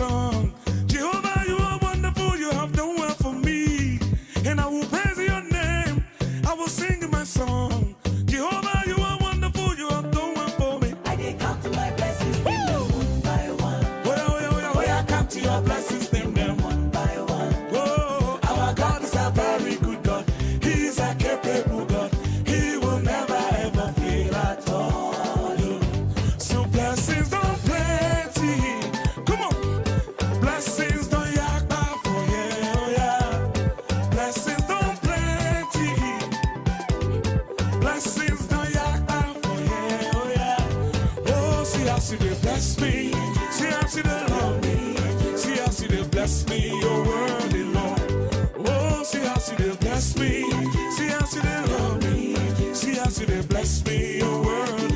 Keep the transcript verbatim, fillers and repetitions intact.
song. Jehovah, you are wonderful, you have done well for me. And I will praise your name, I will sing my song. Jehovah, you are wonderful, you have done well for me. I did count to my blessings, name them one by one. Oh, yeah, oh, yeah, oh, yeah. Oh, yeah, count to your blessings, name them one by one. Oh, Our God is a very good God. He is a capable God. He will never ever fail at all. so blessings don't plenty. Come on. Blessings don't yakba for yeah, oh yeah. Blessings don't plenty. Blessings don't yakba for yeah, oh yeah. Oh, see how she did bless me. See how she did love me. See how she did bless me, your word alone. Oh, see how she did bless me. See how she did love me. See how she did bless me, your word